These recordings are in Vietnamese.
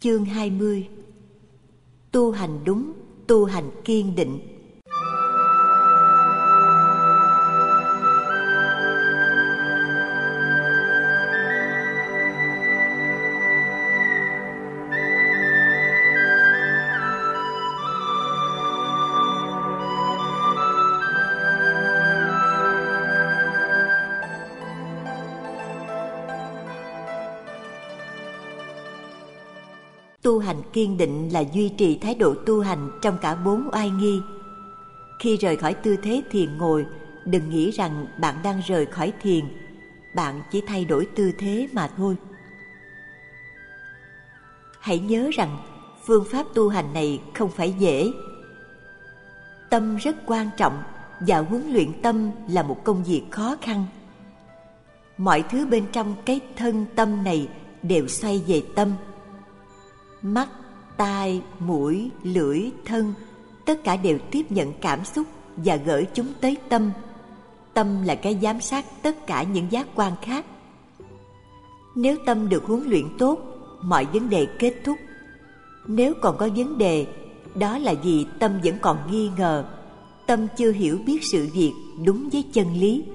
Chương 20. Tu hành đúng, tu hành kiên định. Tu hành kiên định là duy trì thái độ tu hành trong cả 4 oai nghi. Khi rời khỏi tư thế thiền ngồi, đừng nghĩ rằng bạn đang rời khỏi thiền, bạn chỉ thay đổi tư thế mà thôi. Hãy nhớ rằng phương pháp tu hành này không phải dễ. Tâm rất quan trọng và huấn luyện tâm là một công việc khó khăn. Mọi thứ bên trong cái thân tâm này đều xoay về tâm. Mắt, tai, mũi, lưỡi, thân, tất cả đều tiếp nhận cảm xúc và gửi chúng tới tâm. Tâm là cái giám sát tất cả những giác quan khác. Nếu tâm được huấn luyện tốt, mọi vấn đề kết thúc. Nếu còn có vấn đề, đó là vì tâm vẫn còn nghi ngờ, tâm chưa hiểu biết sự việc đúng với chân lý.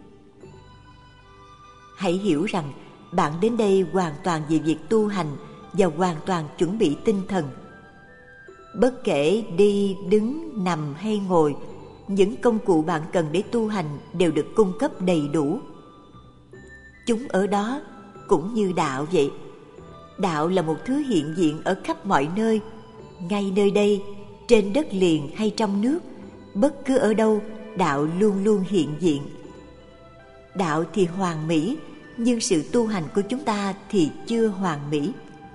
Hãy hiểu rằng bạn đến đây hoàn toàn vì việc tu hành và hoàn toàn chuẩn bị tinh thần. Bất kể đi, đứng, nằm hay ngồi, những công cụ bạn cần để tu hành đều được cung cấp đầy đủ. Chúng ở đó cũng như đạo vậy. Đạo là một thứ hiện diện ở khắp mọi nơi, ngay nơi đây, trên đất liền hay trong nước, bất cứ ở đâu, đạo luôn luôn hiện diện. Đạo thì hoàn mỹ, nhưng sự tu hành của chúng ta thì chưa hoàn mỹ.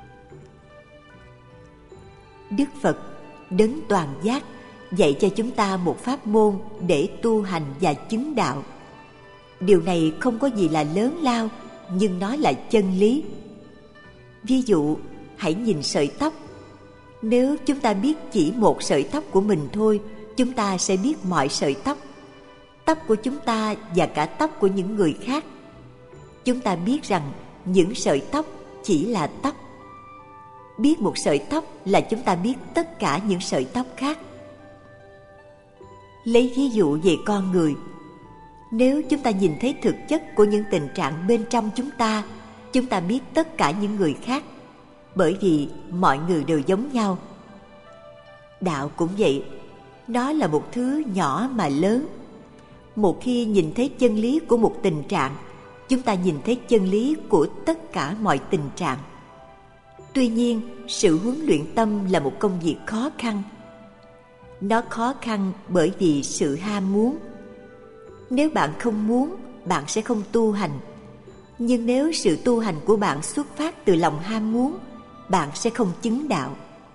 Đức Phật, đấng toàn giác, dạy cho chúng ta một pháp môn để tu hành và chứng đạo. Điều này không có gì là lớn lao, nhưng nó là chân lý. Ví dụ, hãy nhìn sợi tóc. Nếu chúng ta biết chỉ một sợi tóc của mình thôi, chúng ta sẽ biết mọi sợi tóc. Tóc của chúng ta và cả tóc của những người khác. Chúng ta biết rằng những sợi tóc chỉ là tóc. Biết một sợi tóc là chúng ta biết tất cả những sợi tóc khác. Lấy ví dụ về con người. Nếu chúng ta nhìn thấy thực chất của những tình trạng bên trong chúng ta biết tất cả những người khác, bởi vì mọi người đều giống nhau. Đạo cũng vậy, nó là một thứ nhỏ mà lớn. Một khi nhìn thấy chân lý của một tình trạng, chúng ta nhìn thấy chân lý của tất cả mọi tình trạng. Tuy nhiên, sự huấn luyện tâm là một công việc khó khăn. Nó khó khăn bởi vì sự ham muốn. Nếu bạn không muốn, bạn sẽ không tu hành. Nhưng nếu sự tu hành của bạn xuất phát từ lòng ham muốn, bạn sẽ không chứng đạo.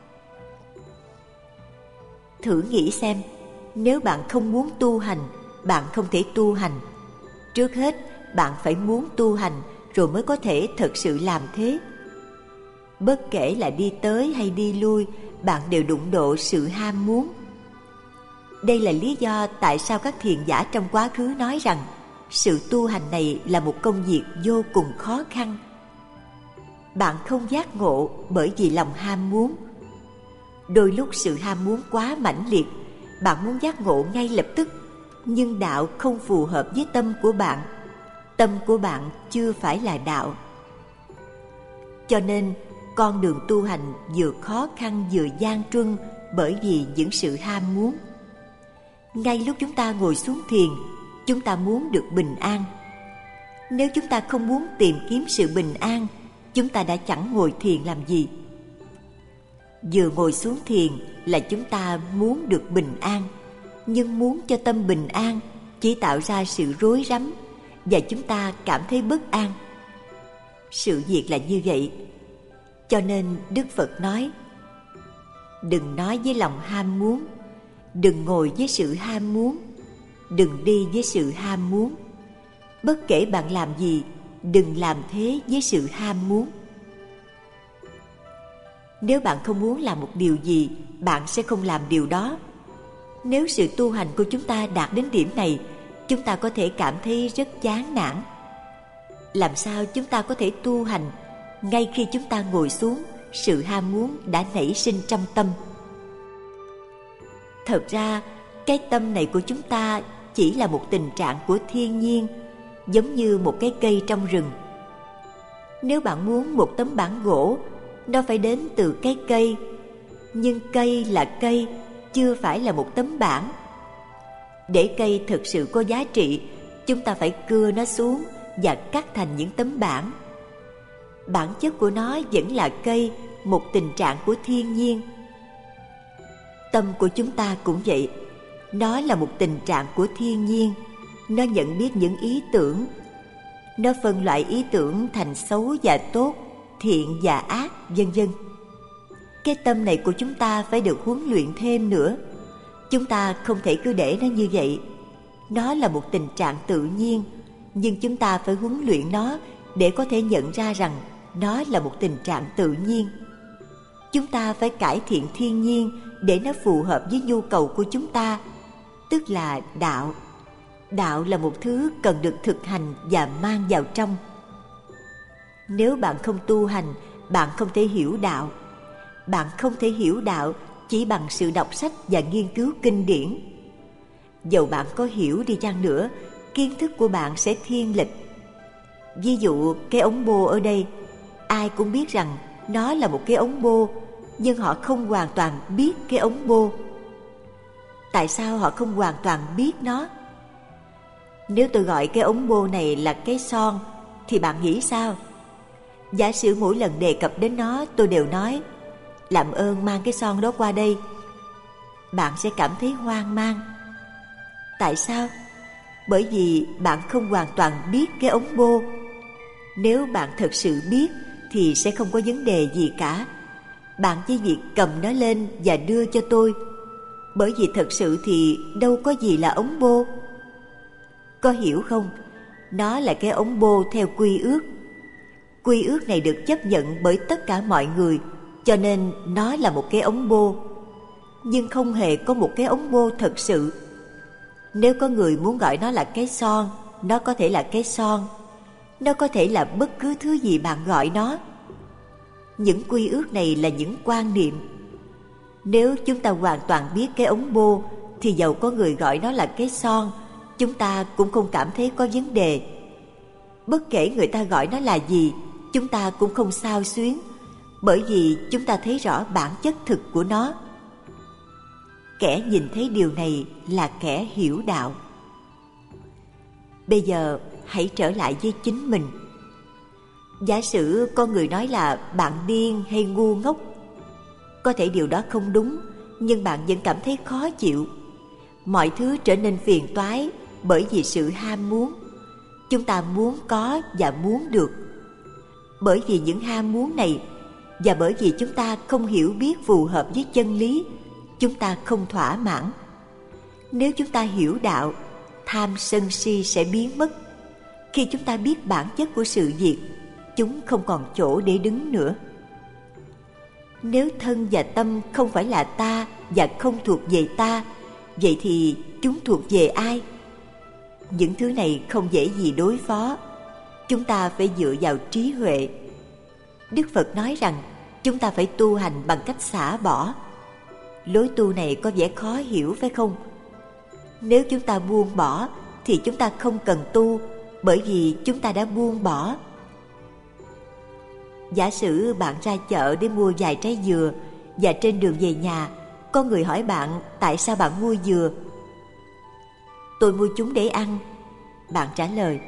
Thử nghĩ xem, nếu bạn không muốn tu hành, bạn không thể tu hành. Trước hết, bạn phải muốn tu hành rồi mới có thể thật sự làm thế. Bất kể là đi tới hay đi lui, bạn đều đụng độ sự ham muốn. Đây là lý do tại sao các thiền giả trong quá khứ nói rằng sự tu hành này là một công việc vô cùng khó khăn. Bạn không giác ngộ bởi vì lòng ham muốn. Đôi lúc sự ham muốn quá mãnh liệt, bạn muốn giác ngộ ngay lập tức, nhưng đạo không phù hợp với tâm của bạn. Tâm của bạn chưa phải là đạo. Cho nên, con đường tu hành vừa khó khăn vừa gian truân bởi vì những sự ham muốn. Ngay lúc chúng ta ngồi xuống thiền, chúng ta muốn được bình an. Nếu chúng ta không muốn tìm kiếm sự bình an, chúng ta đã chẳng ngồi thiền làm gì. Vừa ngồi xuống thiền là chúng ta muốn được bình an, nhưng muốn cho tâm bình an chỉ tạo ra sự rối rắm và chúng ta cảm thấy bất an. Sự việc là như vậy. Cho nên Đức Phật nói, đừng nói với lòng ham muốn, đừng ngồi với sự ham muốn, đừng đi với sự ham muốn. Bất kể bạn làm gì, đừng làm thế với sự ham muốn. Nếu bạn không muốn làm một điều gì, bạn sẽ không làm điều đó. Nếu sự tu hành của chúng ta đạt đến điểm này, chúng ta có thể cảm thấy rất chán nản. Làm sao chúng ta có thể tu hành ngay khi chúng ta ngồi xuống sự ham muốn đã nảy sinh trong tâm. Thật ra, cái tâm này của chúng ta chỉ là một tình trạng của thiên nhiên, giống như một cái cây trong rừng. Nếu bạn muốn một tấm bảng gỗ, nó phải đến từ cái cây, nhưng cây là cây, chưa phải là một tấm bảng. Để cây thực sự có giá trị, chúng ta phải cưa nó xuống và cắt thành những tấm bảng. Bản chất của nó vẫn là cây, một tình trạng của thiên nhiên. Tâm của chúng ta cũng vậy, nó là một tình trạng của thiên nhiên. Nó nhận biết những ý tưởng, nó phân loại ý tưởng thành xấu và tốt, thiện và ác, vân vân. Cái tâm này của chúng ta phải được huấn luyện thêm nữa. Chúng ta không thể cứ để nó như vậy. Nó là một tình trạng tự nhiên, nhưng chúng ta phải huấn luyện nó để có thể nhận ra rằng nó là một tình trạng tự nhiên. Chúng ta phải cải thiện thiên nhiên để nó phù hợp với nhu cầu của chúng ta, tức là đạo. Đạo là một thứ cần được thực hành và mang vào trong. Nếu bạn không tu hành, bạn không thể hiểu đạo. Bạn không thể hiểu đạo chỉ bằng sự đọc sách và nghiên cứu kinh điển. Dầu bạn có hiểu đi chăng nữa, kiến thức của bạn sẽ thiên lệch. Ví dụ cái ống bô ở đây, ai cũng biết rằng nó là một cái ống bô, nhưng họ không hoàn toàn biết cái ống bô. Tại sao họ không hoàn toàn biết nó? Nếu tôi gọi cái ống bô này là cái son, thì bạn nghĩ sao? Giả sử mỗi lần đề cập đến nó, tôi đều nói, làm ơn mang cái son đó qua đây. Bạn sẽ cảm thấy hoang mang. Tại sao? Bởi vì bạn không hoàn toàn biết cái ống bô. Nếu bạn thật sự biết thì sẽ không có vấn đề gì cả. Bạn chỉ việc cầm nó lên và đưa cho tôi. Bởi vì thật sự thì đâu có gì là ống bô. Có hiểu không? Nó là cái ống bô theo quy ước. Quy ước này được chấp nhận bởi tất cả mọi người, cho nên nó là một cái ống bô. Nhưng không hề có một cái ống bô thật sự. Nếu có người muốn gọi nó là cái son, nó có thể là cái son. Nó có thể là bất cứ thứ gì bạn gọi nó. Những quy ước này là những quan niệm. Nếu chúng ta hoàn toàn biết cái ống bô, thì dầu có người gọi nó là cái son, chúng ta cũng không cảm thấy có vấn đề. Bất kể người ta gọi nó là gì, chúng ta cũng không xao xuyến, bởi vì chúng ta thấy rõ bản chất thực của nó. Kẻ nhìn thấy điều này là kẻ hiểu đạo. Bây giờ hãy trở lại với chính mình. Giả sử có người nói là bạn điên hay ngu ngốc. Có thể điều đó không đúng, nhưng bạn vẫn cảm thấy khó chịu. Mọi thứ trở nên phiền toái bởi vì sự ham muốn. Chúng ta muốn có và muốn được. Bởi vì những ham muốn này, và bởi vì chúng ta không hiểu biết phù hợp với chân lý, chúng ta không thỏa mãn. Nếu chúng ta hiểu đạo, tham sân si sẽ biến mất. Khi chúng ta biết bản chất của sự việc, chúng không còn chỗ để đứng nữa. Nếu thân và tâm không phải là ta và không thuộc về ta, vậy thì chúng thuộc về ai? Những thứ này không dễ gì đối phó. Chúng ta phải dựa vào trí huệ. Đức Phật nói rằng chúng ta phải tu hành bằng cách xả bỏ. Lối tu này có vẻ khó hiểu phải không? Nếu chúng ta buông bỏ thì chúng ta không cần tu, bởi vì chúng ta đã buông bỏ. Giả sử bạn ra chợ để mua vài trái dừa, và trên đường về nhà có người hỏi bạn tại sao bạn mua dừa. Tôi mua chúng để ăn. Bạn trả lời.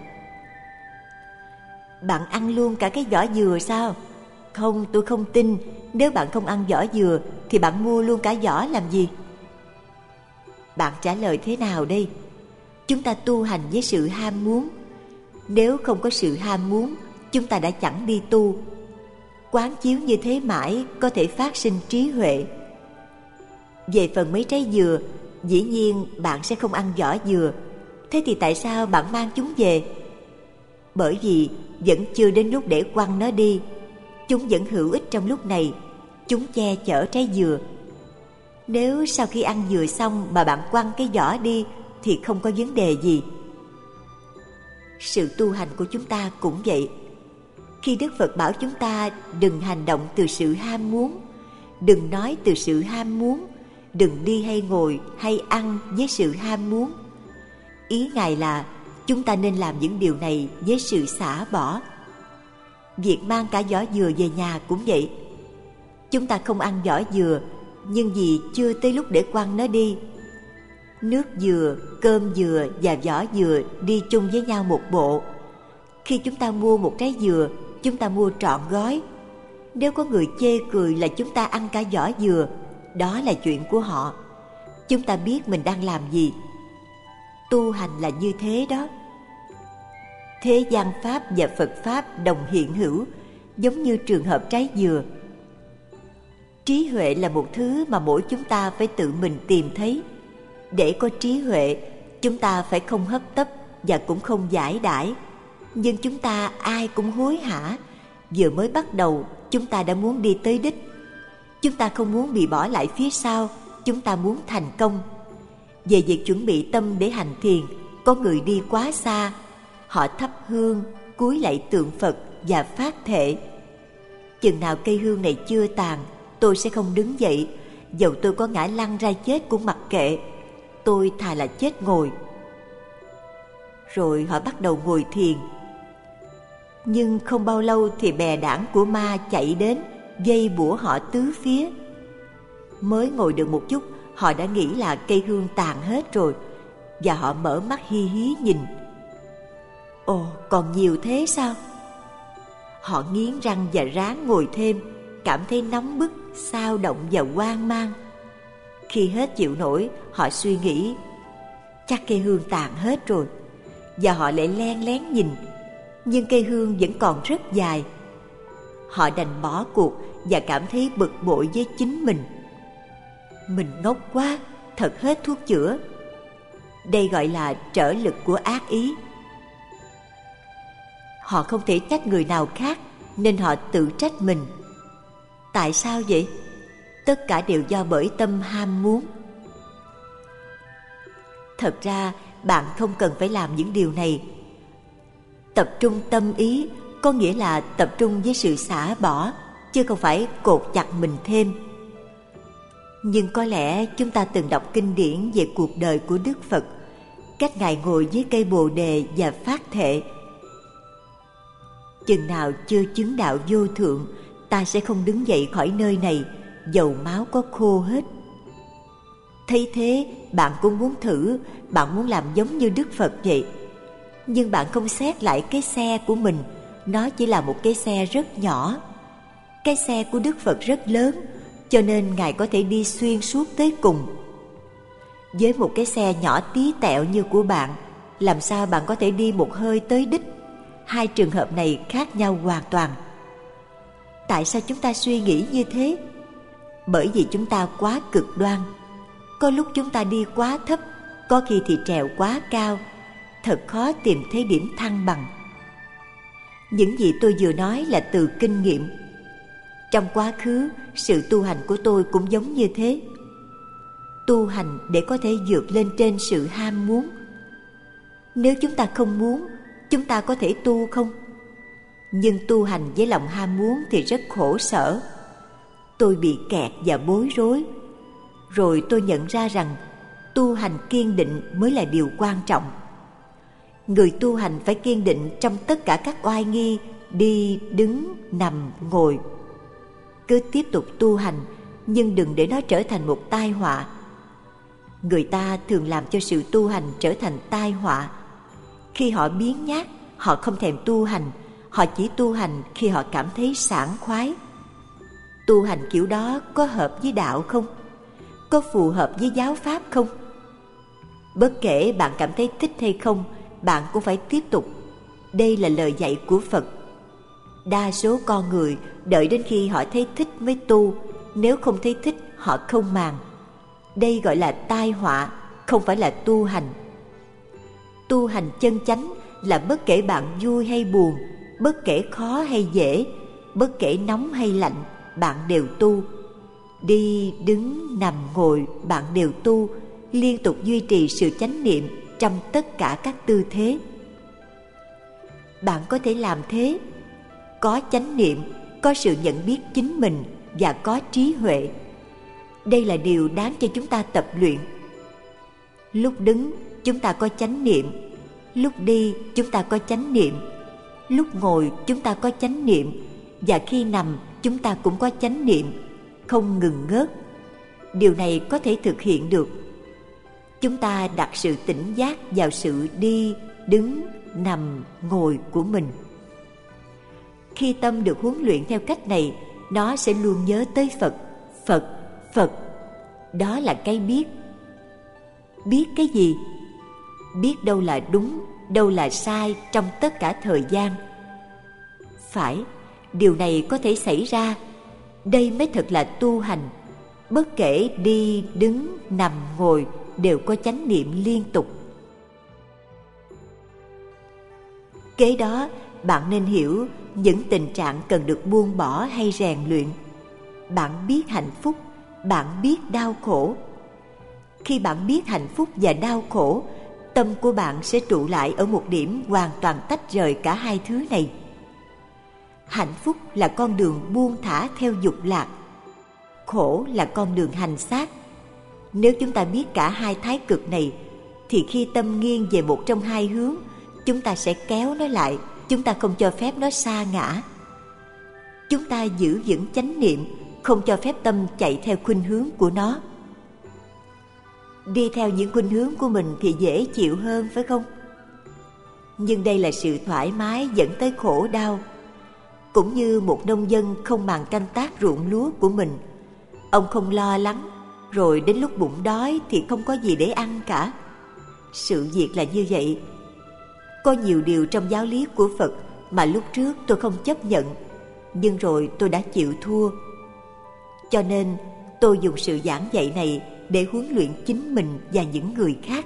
Bạn ăn luôn cả cái vỏ dừa sao? Không, tôi không tin. Nếu bạn không ăn vỏ dừa thì bạn mua luôn cả vỏ làm gì? Bạn trả lời thế nào đây? Chúng ta tu hành với sự ham muốn. Nếu không có sự ham muốn, chúng ta đã chẳng đi tu. Quán chiếu như thế mãi có thể phát sinh trí huệ. Về phần mấy trái dừa, dĩ nhiên bạn sẽ không ăn vỏ dừa. Thế thì tại sao bạn mang chúng về? Bởi vì vẫn chưa đến lúc để quăng nó đi. Chúng vẫn hữu ích trong lúc này. Chúng che chở trái dừa. Nếu sau khi ăn dừa xong mà bạn quăng cái vỏ đi thì không có vấn đề gì. Sự tu hành của chúng ta cũng vậy. Khi Đức Phật bảo chúng ta đừng hành động từ sự ham muốn, đừng nói từ sự ham muốn, đừng đi hay ngồi hay ăn với sự ham muốn, ý Ngài là chúng ta nên làm những điều này với sự xả bỏ. Việc mang cả vỏ dừa về nhà cũng vậy. Chúng ta không ăn vỏ dừa, nhưng vì chưa tới lúc để quăng nó đi. Nước dừa, cơm dừa và vỏ dừa đi chung với nhau một bộ. Khi chúng ta mua một trái dừa, chúng ta mua trọn gói. Nếu có người chê cười là chúng ta ăn cả vỏ dừa, đó là chuyện của họ. Chúng ta biết mình đang làm gì. Tu hành là như thế đó. Thế gian Pháp và Phật Pháp đồng hiện hữu, giống như trường hợp trái dừa. Trí huệ là một thứ mà mỗi chúng ta phải tự mình tìm thấy. Để có trí huệ, chúng ta phải không hấp tấp và cũng không giải đãi. Nhưng chúng ta ai cũng hối hả. Vừa mới bắt đầu, chúng ta đã muốn đi tới đích. Chúng ta không muốn bị bỏ lại phía sau, chúng ta muốn thành công. Về việc chuẩn bị tâm để hành thiền, có người đi quá xa. Họ thắp hương, cúi lạy tượng Phật và phát thệ: chừng nào cây hương này chưa tàn, tôi sẽ không đứng dậy. Dầu tôi có ngã lăn ra chết cũng mặc kệ, tôi thà là chết ngồi. Rồi họ bắt đầu ngồi thiền. Nhưng không bao lâu thì bè đảng của ma chạy đến, vây bủa họ tứ phía. Mới ngồi được một chút, họ đã nghĩ là cây hương tàn hết rồi, và họ mở mắt hi hí nhìn. Ồ, còn nhiều thế sao? Họ nghiến răng và ráng ngồi thêm, cảm thấy nóng bức, xao động và hoang mang. Khi hết chịu nổi, họ suy nghĩ chắc cây hương tàn hết rồi, và họ lại len lén nhìn. Nhưng cây hương vẫn còn rất dài. Họ đành bỏ cuộc và cảm thấy bực bội với chính mình. Mình ngốc quá, thật hết thuốc chữa. Đây gọi là trở lực của ác ý. Họ không thể trách người nào khác, nên họ tự trách mình. Tại sao vậy? Tất cả đều do bởi tâm ham muốn. Thật ra, bạn không cần phải làm những điều này. Tập trung tâm ý có nghĩa là tập trung với sự xả bỏ, chứ không phải cột chặt mình thêm. Nhưng có lẽ chúng ta từng đọc kinh điển về cuộc đời của Đức Phật, cách Ngài ngồi dưới cây Bồ Đề và phát thệ: chừng nào chưa chứng đạo vô thượng, ta sẽ không đứng dậy khỏi nơi này, dầu máu có khô hết. Thấy thế, bạn cũng muốn thử, bạn muốn làm giống như Đức Phật vậy. Nhưng bạn không xét lại cái xe của mình, nó chỉ là một cái xe rất nhỏ. Cái xe của Đức Phật rất lớn, cho nên Ngài có thể đi xuyên suốt tới cùng. Với một cái xe nhỏ tí tẹo như của bạn, làm sao bạn có thể đi một hơi tới đích? Hai trường hợp này khác nhau hoàn toàn. Tại sao chúng ta suy nghĩ như thế? Bởi vì chúng ta quá cực đoan. Có lúc chúng ta đi quá thấp, có khi thì trèo quá cao. Thật khó tìm thấy điểm thăng bằng. Những gì tôi vừa nói là từ kinh nghiệm. Trong quá khứ, sự tu hành của tôi cũng giống như thế. Tu hành để có thể vượt lên trên sự ham muốn. Nếu chúng ta không muốn, chúng ta có thể tu không? Nhưng tu hành với lòng ham muốn thì rất khổ sở. Tôi bị kẹt và bối rối. Rồi tôi nhận ra rằng tu hành kiên định mới là điều quan trọng. Người tu hành phải kiên định trong tất cả các oai nghi, đi, đứng, nằm, ngồi. Cứ tiếp tục tu hành, nhưng đừng để nó trở thành một tai họa. Người ta thường làm cho sự tu hành trở thành tai họa. Khi họ biếng nhác, họ không thèm tu hành. Họ chỉ tu hành khi họ cảm thấy sảng khoái. Tu hành kiểu đó có hợp với đạo không? Có phù hợp với giáo pháp không? Bất kể bạn cảm thấy thích hay không, bạn cũng phải tiếp tục. Đây là lời dạy của Phật. Đa số con người đợi đến khi họ thấy thích mới tu. Nếu không thấy thích, họ không màng. Đây gọi là tai họa, không phải là tu hành. Tu hành chân chánh là bất kể bạn vui hay buồn, bất kể khó hay dễ, bất kể nóng hay lạnh, bạn đều tu. Đi, đứng, nằm, ngồi, bạn đều tu, liên tục duy trì sự chánh niệm trong tất cả các tư thế. Bạn có thể làm thế. có chánh niệm, có sự nhận biết chính mình và có trí huệ. Đây là điều đáng cho chúng ta tập luyện. Lúc đứng, chúng ta có chánh niệm. Lúc đi, chúng ta có chánh niệm. Lúc ngồi, chúng ta có chánh niệm. Và khi nằm, chúng ta cũng có chánh niệm, không ngừng ngớt. Điều này có thể thực hiện được. Chúng ta đặt sự tỉnh giác vào sự đi, đứng, nằm, ngồi của mình. Khi tâm được huấn luyện theo cách này, nó sẽ luôn nhớ tới Phật, Phật, Phật. Đó là cái biết. Biết cái gì? Biết đâu là đúng, đâu là sai trong tất cả thời gian. Phải, điều này có thể xảy ra. Đây mới thật là tu hành. Bất kể đi, đứng, nằm, ngồi đều có chánh niệm liên tục. Kế đó, bạn nên hiểu những tình trạng cần được buông bỏ hay rèn luyện. Bạn biết hạnh phúc, bạn biết đau khổ. Khi bạn biết hạnh phúc và đau khổ, tâm của bạn sẽ trụ lại ở một điểm hoàn toàn tách rời cả hai thứ này. Hạnh phúc là con đường buông thả theo dục lạc, khổ là con đường hành xác. Nếu chúng ta biết cả hai thái cực này, thì khi tâm nghiêng về một trong hai hướng, chúng ta sẽ kéo nó lại, chúng ta không cho phép nó sa ngã. Chúng ta giữ vững chánh niệm, không cho phép tâm chạy theo khuynh hướng của nó. Đi theo những khuynh hướng của mình thì dễ chịu hơn, phải không? Nhưng đây là sự thoải mái dẫn tới khổ đau. Cũng như một nông dân không màng canh tác ruộng lúa của mình, ông không lo lắng, rồi đến lúc bụng đói thì không có gì để ăn cả. Sự việc là như vậy. Có nhiều điều trong giáo lý của Phật mà lúc trước tôi không chấp nhận, nhưng rồi tôi đã chịu thua. Cho nên tôi dùng sự giảng dạy này để huấn luyện chính mình và những người khác.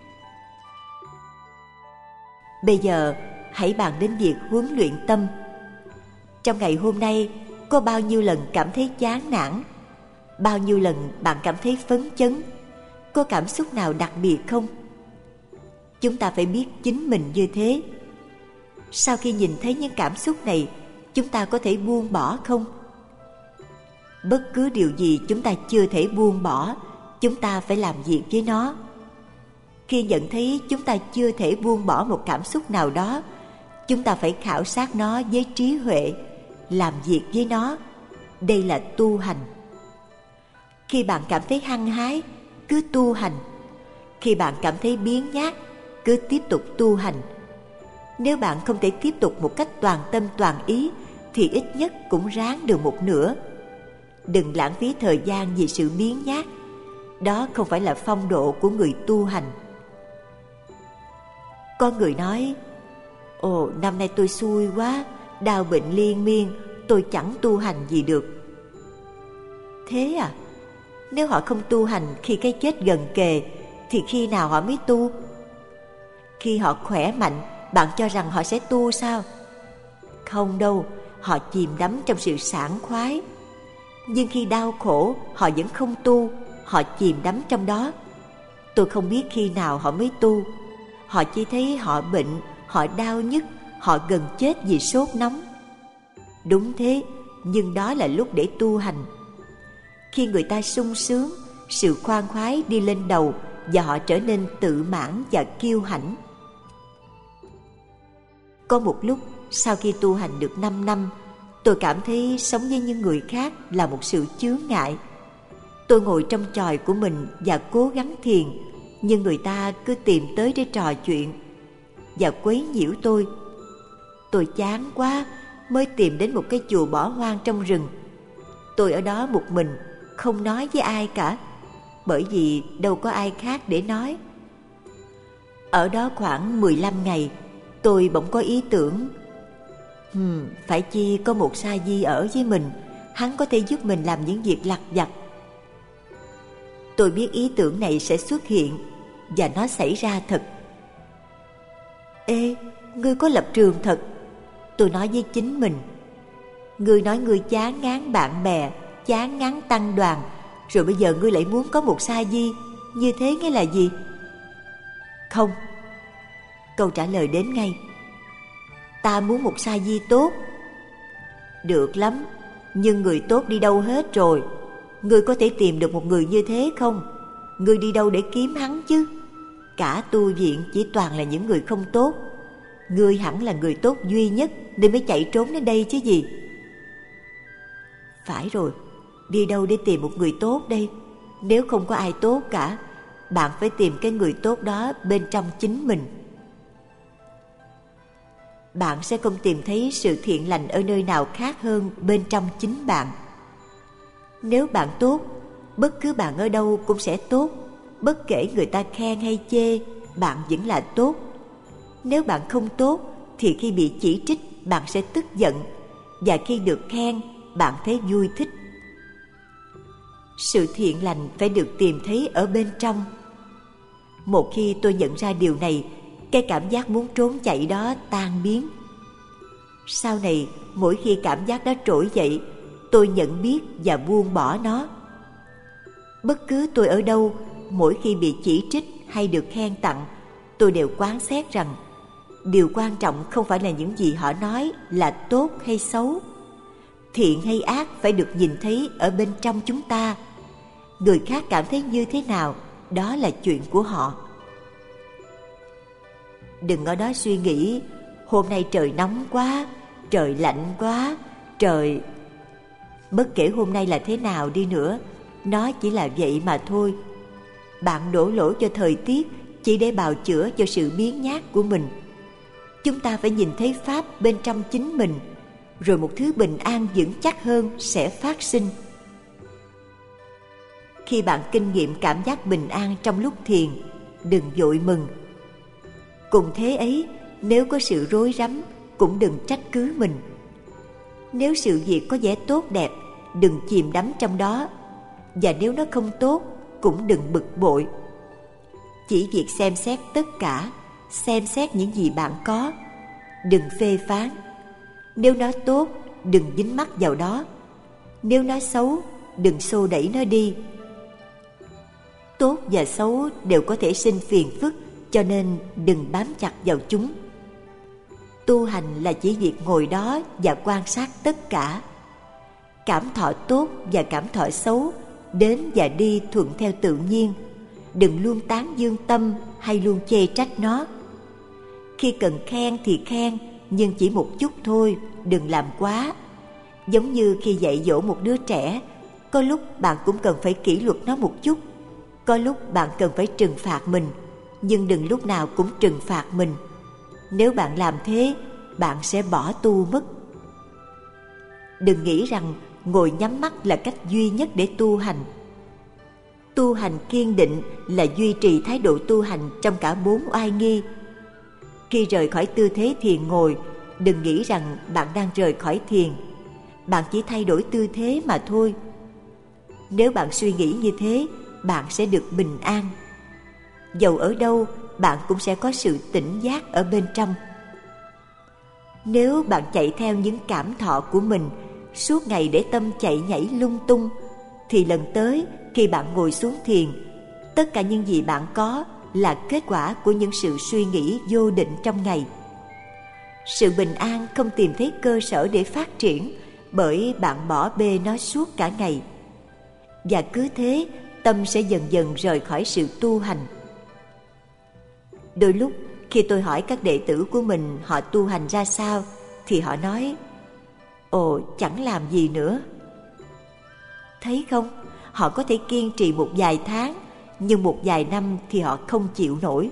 Bây giờ hãy bàn đến việc huấn luyện tâm. Trong ngày hôm nay, có bao nhiêu lần cảm thấy chán nản? Bao nhiêu lần bạn cảm thấy phấn chấn? Có cảm xúc nào đặc biệt không? Chúng ta phải biết chính mình như thế. Sau khi nhìn thấy những cảm xúc này, chúng ta có thể buông bỏ không? Bất cứ điều gì chúng ta chưa thể buông bỏ, chúng ta phải làm việc với nó. Khi nhận thấy chúng ta chưa thể buông bỏ một cảm xúc nào đó, chúng ta phải khảo sát nó với trí huệ, làm việc với nó. Đây là tu hành. Khi bạn cảm thấy hăng hái, cứ tu hành. Khi bạn cảm thấy biếng nhác, cứ tiếp tục tu hành. Nếu bạn không thể tiếp tục một cách toàn tâm toàn ý, thì ít nhất cũng ráng được một nửa. Đừng lãng phí thời gian vì sự biếng nhác. Đó không phải là phong độ của người tu hành. Có người nói: ồ, năm nay tôi xui quá, đau bệnh liên miên, tôi chẳng tu hành gì được. Thế à? Nếu họ không tu hành khi cái chết gần kề, thì khi nào họ mới tu? Khi họ khỏe mạnh, bạn cho rằng họ sẽ tu sao? Không đâu, họ chìm đắm trong sự sảng khoái. Nhưng khi đau khổ, họ vẫn không tu, họ chìm đắm trong đó. Tôi không biết khi nào họ mới tu. Họ chỉ thấy họ bệnh, họ đau nhức, họ gần chết vì sốt nóng. Đúng thế, nhưng đó là lúc để tu hành. Khi người ta sung sướng, sự khoan khoái đi lên đầu và họ trở nên tự mãn và kiêu hãnh. Có một lúc, sau khi tu hành được 5 năm, tôi cảm thấy sống với những người khác là một sự chướng ngại. Tôi ngồi trong chòi của mình và cố gắng thiền, nhưng người ta cứ tìm tới để trò chuyện và quấy nhiễu tôi. Tôi chán quá, mới tìm đến một cái chùa bỏ hoang trong rừng. Tôi ở đó một mình, không nói với ai cả, bởi vì đâu có ai khác để nói. Ở đó khoảng 15 ngày, tôi bỗng có ý tưởng: phải chi có một sa di ở với mình, hắn có thể giúp mình làm những việc lặt vặt. Tôi biết ý tưởng này sẽ xuất hiện, và nó xảy ra thật. Ê, ngươi có lập trường thật, tôi nói với chính mình. Ngươi nói ngươi chán ngán bạn bè, chán ngán tăng đoàn, rồi bây giờ ngươi lại muốn có một sa di, như thế nghĩa là gì? Không. Câu trả lời đến ngay: ta muốn một sa di tốt. Được lắm, nhưng người tốt đi đâu hết rồi? Ngươi có thể tìm được một người như thế không? Ngươi đi đâu để kiếm hắn chứ? Cả tu viện chỉ toàn là những người không tốt. Ngươi hẳn là người tốt duy nhất nên mới chạy trốn đến đây chứ gì. Phải rồi, đi đâu để tìm một người tốt đây? Nếu không có ai tốt cả, bạn phải tìm cái người tốt đó bên trong chính mình. Bạn sẽ không tìm thấy sự thiện lành ở nơi nào khác hơn bên trong chính bạn. Nếu bạn tốt, bất cứ bạn ở đâu cũng sẽ tốt. Bất kể người ta khen hay chê, bạn vẫn là tốt. Nếu bạn không tốt, thì khi bị chỉ trích, bạn sẽ tức giận. Và khi được khen, bạn thấy vui thích. Sự thiện lành phải được tìm thấy ở bên trong. Một khi tôi nhận ra điều này, cái cảm giác muốn trốn chạy đó tan biến. Sau này, mỗi khi cảm giác đó trỗi dậy, tôi nhận biết và buông bỏ nó. Bất cứ tôi ở đâu, mỗi khi bị chỉ trích hay được khen tặng, tôi đều quán xét rằng điều quan trọng không phải là những gì họ nói là tốt hay xấu. Thiện hay ác phải được nhìn thấy ở bên trong chúng ta. Người khác cảm thấy như thế nào, đó là chuyện của họ. Đừng ở đó suy nghĩ hôm nay trời nóng quá, trời lạnh quá, trời... Bất kể hôm nay là thế nào đi nữa, nó chỉ là vậy mà thôi. Bạn đổ lỗi cho thời tiết chỉ để bào chữa cho sự biếng nhác của mình. Chúng ta phải nhìn thấy Pháp bên trong chính mình, rồi một thứ bình an vững chắc hơn sẽ phát sinh. Khi bạn kinh nghiệm cảm giác bình an trong lúc thiền, đừng vội mừng. Cùng thế ấy, nếu có sự rối rắm, cũng đừng trách cứ mình. Nếu sự việc có vẻ tốt đẹp, đừng chìm đắm trong đó. Và nếu nó không tốt, cũng đừng bực bội. Chỉ việc xem xét tất cả, xem xét những gì bạn có. Đừng phê phán. Nếu nó tốt, đừng dính mắc vào đó. Nếu nó xấu, đừng xô đẩy nó đi. Tốt và xấu đều có thể sinh phiền phức, cho nên đừng bám chặt vào chúng. Tu hành là chỉ việc ngồi đó và quan sát tất cả. Cảm thọ tốt và cảm thọ xấu đến và đi thuận theo tự nhiên. Đừng luôn tán dương tâm hay luôn chê trách nó. Khi cần khen thì khen, nhưng chỉ một chút thôi, đừng làm quá. Giống như khi dạy dỗ một đứa trẻ, có lúc bạn cũng cần phải kỷ luật nó một chút. Có lúc bạn cần phải trừng phạt mình, nhưng đừng lúc nào cũng trừng phạt mình. Nếu bạn làm thế, bạn sẽ bỏ tu mất. Đừng nghĩ rằng ngồi nhắm mắt là cách duy nhất để tu hành. Tu hành kiên định là duy trì thái độ tu hành trong cả 4 oai nghi. Khi rời khỏi tư thế thiền ngồi, đừng nghĩ rằng bạn đang rời khỏi thiền. Bạn chỉ thay đổi tư thế mà thôi. Nếu bạn suy nghĩ như thế, bạn sẽ được bình an. Dầu ở đâu, bạn cũng sẽ có sự tỉnh giác ở bên trong. Nếu bạn chạy theo những cảm thọ của mình, suốt ngày để tâm chạy nhảy lung tung, thì lần tới khi bạn ngồi xuống thiền, tất cả những gì bạn có là kết quả của những sự suy nghĩ vô định trong ngày. Sự bình an không tìm thấy cơ sở để phát triển, bởi bạn bỏ bê nó suốt cả ngày. Và cứ thế, tâm sẽ dần dần rời khỏi sự tu hành. Đôi lúc khi tôi hỏi các đệ tử của mình họ tu hành ra sao, thì họ nói: ồ, chẳng làm gì nữa. Thấy không, họ có thể kiên trì một vài tháng, nhưng một vài năm thì họ không chịu nổi.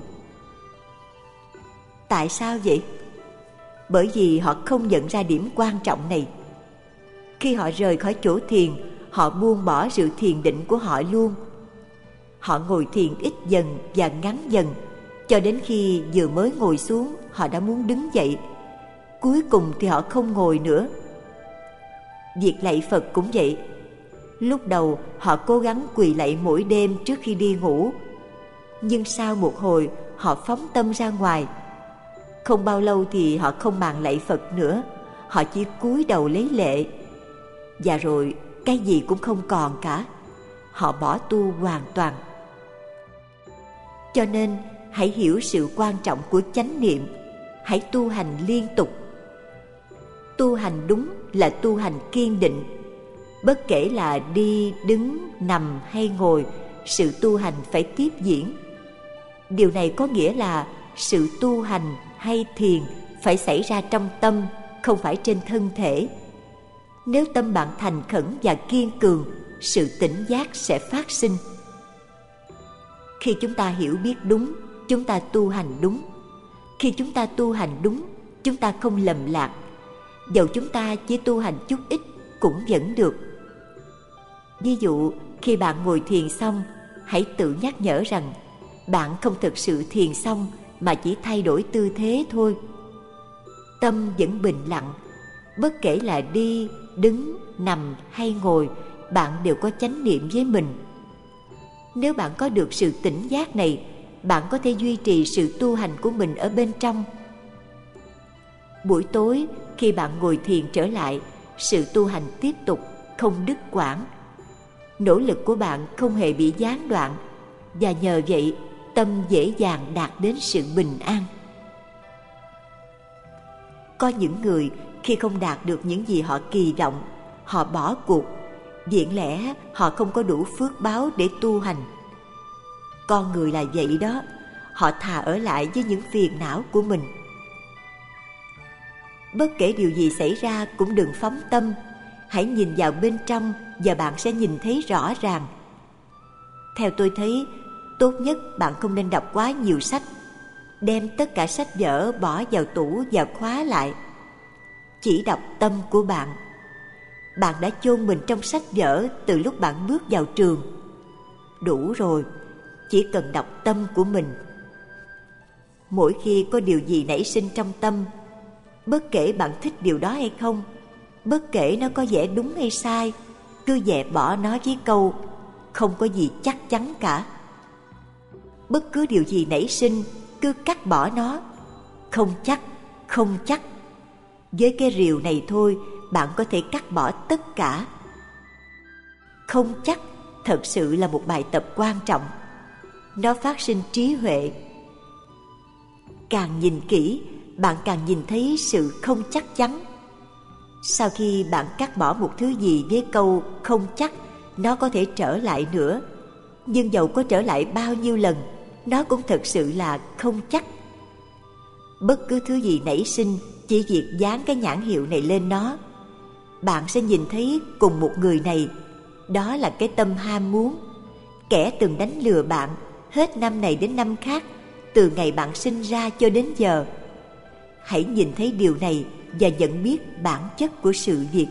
Tại sao vậy? Bởi vì họ không nhận ra điểm quan trọng này. Khi họ rời khỏi chỗ thiền, họ buông bỏ sự thiền định của họ luôn. Họ ngồi thiền ít dần và ngắn dần, cho đến khi vừa mới ngồi xuống, họ đã muốn đứng dậy. Cuối cùng thì họ không ngồi nữa. Việc lạy Phật cũng vậy. Lúc đầu họ cố gắng quỳ lạy mỗi đêm trước khi đi ngủ, nhưng sau một hồi họ phóng tâm ra ngoài. Không bao lâu thì họ không màng lạy Phật nữa, họ chỉ cúi đầu lấy lệ. Và rồi cái gì cũng không còn cả. Họ bỏ tu hoàn toàn. Cho nên hãy hiểu sự quan trọng của chánh niệm. Hãy tu hành liên tục. Tu hành đúng là tu hành kiên định. Bất kể là đi, đứng, nằm hay ngồi, sự tu hành phải tiếp diễn. Điều này có nghĩa là sự tu hành hay thiền phải xảy ra trong tâm, không phải trên thân thể. Nếu tâm bạn thành khẩn và kiên cường, sự tỉnh giác sẽ phát sinh. Khi chúng ta hiểu biết đúng, chúng ta tu hành đúng. Khi chúng ta tu hành đúng, chúng ta không lầm lạc. Dẫu chúng ta chỉ tu hành chút ít cũng vẫn được. Ví dụ, khi bạn ngồi thiền xong, hãy tự nhắc nhở rằng bạn không thực sự thiền xong mà chỉ thay đổi tư thế thôi. Tâm vẫn bình lặng. Bất kể là đi, đứng, nằm hay ngồi, bạn đều có chánh niệm với mình. Nếu bạn có được sự tỉnh giác này, bạn có thể duy trì sự tu hành của mình ở bên trong. Buổi tối, khi bạn ngồi thiền trở lại, sự tu hành tiếp tục, không đứt quãng. Nỗ lực của bạn không hề bị gián đoạn, và nhờ vậy, tâm dễ dàng đạt đến sự bình an. Có những người khi không đạt được những gì họ kỳ vọng, họ bỏ cuộc. Viện lẽ họ không có đủ phước báo để tu hành. Con người là vậy đó, họ thà ở lại với những phiền não của mình. Bất kể điều gì xảy ra cũng đừng phóng tâm. Hãy nhìn vào bên trong và bạn sẽ nhìn thấy rõ ràng. Theo tôi thấy, tốt nhất bạn không nên đọc quá nhiều sách. Đem tất cả sách vở bỏ vào tủ và khóa lại. Chỉ đọc tâm của bạn. Bạn đã chôn mình trong sách vở từ lúc bạn bước vào trường. Đủ rồi, chỉ cần đọc tâm của mình. Mỗi khi có điều gì nảy sinh trong tâm, bất kể bạn thích điều đó hay không, bất kể nó có vẻ đúng hay sai, cứ dẹp bỏ nó với câu không có gì chắc chắn cả. Bất cứ điều gì nảy sinh, cứ cắt bỏ nó. Không chắc, không chắc. Với cái rìu này thôi, bạn có thể cắt bỏ tất cả. Không chắc thật sự là một bài tập quan trọng. Nó phát sinh trí huệ. Càng nhìn kỹ, bạn càng nhìn thấy sự không chắc chắn. Sau khi bạn cắt bỏ một thứ gì với câu không chắc, nó có thể trở lại nữa. Nhưng dầu có trở lại bao nhiêu lần, nó cũng thật sự là không chắc. Bất cứ thứ gì nảy sinh, chỉ việc dán cái nhãn hiệu này lên nó, bạn sẽ nhìn thấy cùng một người này. Đó là cái tâm ham muốn. Kẻ từng đánh lừa bạn hết năm này đến năm khác, từ ngày bạn sinh ra cho đến giờ. Hãy nhìn thấy điều này và nhận biết bản chất của sự việc.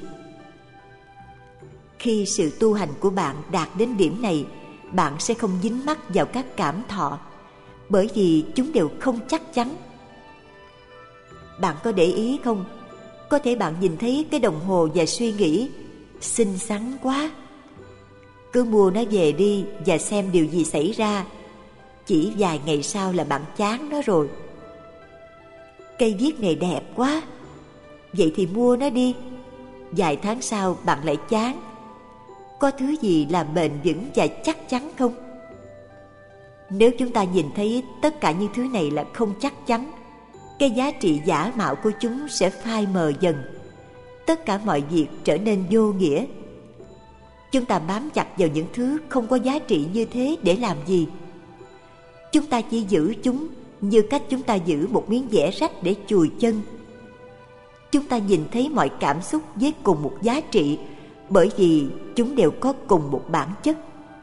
Khi sự tu hành của bạn đạt đến điểm này, bạn sẽ không dính mắc vào các cảm thọ, bởi vì chúng đều không chắc chắn. Bạn có để ý không? Có thể bạn nhìn thấy cái đồng hồ và suy nghĩ xinh xắn quá. Cứ mua nó về đi và xem điều gì xảy ra. Chỉ vài ngày sau là bạn chán nó rồi. Cây viết này đẹp quá, vậy thì mua nó đi. Vài tháng sau bạn lại chán. Có thứ gì là bền vững và chắc chắn không? Nếu chúng ta nhìn thấy tất cả những thứ này là không chắc chắn, cái giá trị giả mạo của chúng sẽ phai mờ dần. Tất cả mọi việc trở nên vô nghĩa. Chúng ta bám chặt vào những thứ không có giá trị như thế để làm gì? Chúng ta chỉ giữ chúng như cách chúng ta giữ một miếng vẽ rách để chùi chân. Chúng ta nhìn thấy mọi cảm xúc với cùng một giá trị, bởi vì chúng đều có cùng một bản chất.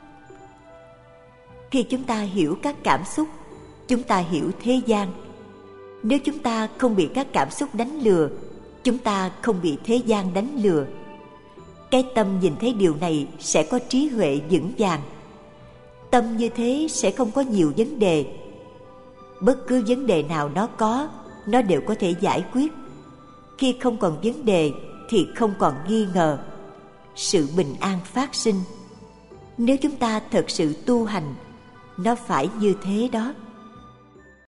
Khi chúng ta hiểu các cảm xúc, chúng ta hiểu thế gian. Nếu chúng ta không bị các cảm xúc đánh lừa, chúng ta không bị thế gian đánh lừa. Cái tâm nhìn thấy điều này sẽ có trí huệ vững vàng. Tâm như thế sẽ không có nhiều vấn đề. Bất cứ vấn đề nào nó đều có thể giải quyết. Khi không còn vấn đề thì không còn nghi ngờ. Sự bình an phát sinh. Nếu chúng ta thật sự tu hành, nó phải như thế đó.